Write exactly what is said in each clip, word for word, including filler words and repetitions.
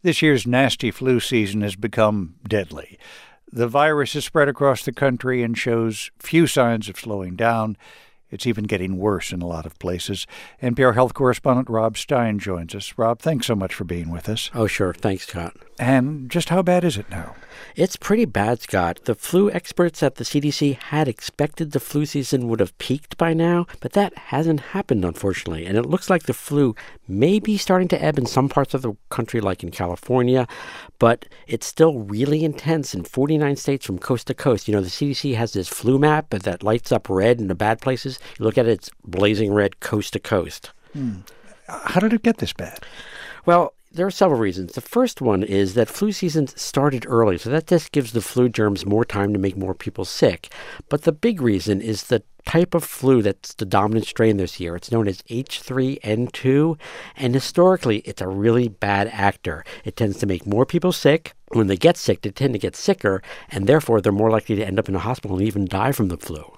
This year's nasty flu season has become deadly. The virus has spread across the country and shows few signs of slowing down. It's even getting worse in a lot of places. N P R health correspondent Rob Stein joins us. Rob, thanks so much for being with us. Oh, sure. Thanks, Scott. And just how bad is it now? It's pretty bad, Scott. The flu experts at the C D C had expected the flu season would have peaked by now, but that hasn't happened, unfortunately. And it looks like the flu may be starting to ebb in some parts of the country, like in California, but it's still really intense in forty-nine states from coast to coast. You know, the C D C has this flu map that lights up red in the bad places. You look at it, it's blazing red coast to coast. Hmm. How did it get this bad? Well, there are several reasons. The first one is that flu season started early, so that just gives the flu germs more time to make more people sick. But the big reason is the type of flu that's the dominant strain this year. It's known as H three N two, and historically, it's a really bad actor. It tends to make more people sick. When they get sick, they tend to get sicker, and therefore they're more likely to end up in a hospital and even die from the flu.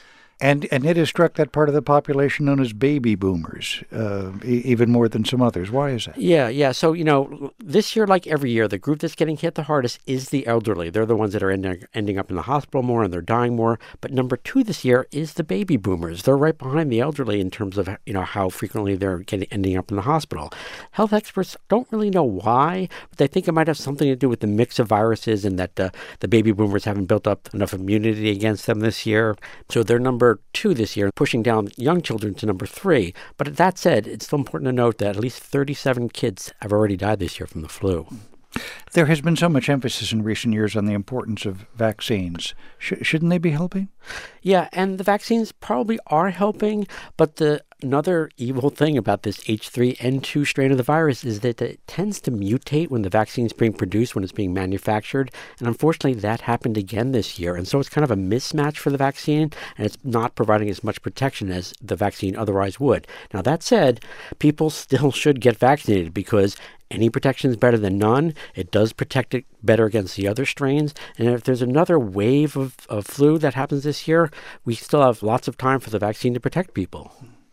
And and it has struck that part of the population known as baby boomers, uh, e- even more than some others. Why is that? Yeah, yeah. So, you know, this year, like every year, the group that's getting hit the hardest is the elderly. They're the ones that are ending, ending up in the hospital more and they're dying more. But number two this year is the baby boomers. They're right behind the elderly in terms of, you know, how frequently they're getting ending up in the hospital. Health experts don't really know why, but they think it might have something to do with the mix of viruses and that uh, the baby boomers haven't built up enough immunity against them this year. So they're number two this year, pushing down young children to number three. But that said, it's still important to note that at least thirty-seven kids have already died this year from the flu. There has been so much emphasis in recent years on the importance of vaccines. Sh- shouldn't they be helping? Yeah, and the vaccines probably are helping, but the another evil thing about this H three N two strain of the virus is that it tends to mutate when the vaccine is being produced, when it's being manufactured, and unfortunately that happened again this year, and so it's kind of a mismatch for the vaccine, and it's not providing as much protection as the vaccine otherwise would. Now, that said, people still should get vaccinated because any protection is better than none. It does protect it better against the other strains. And if there's another wave of, of flu that happens this year, we still have lots of time for the vaccine to protect people.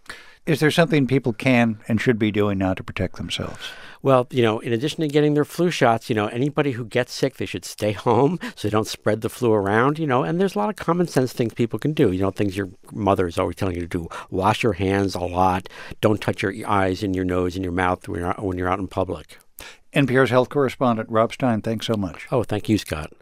Is there something people can and should be doing now to protect themselves? Well, you know, in addition to getting their flu shots, you know, anybody who gets sick, they should stay home so they don't spread the flu around, you know, and there's a lot of common sense things people can do, you know, things your mother is always telling you to do. Wash your hands a lot. Don't touch your eyes and your nose and your mouth when you're out, when you're out in public. N P R's health correspondent Rob Stein, thanks so much. Oh, thank you, Scott.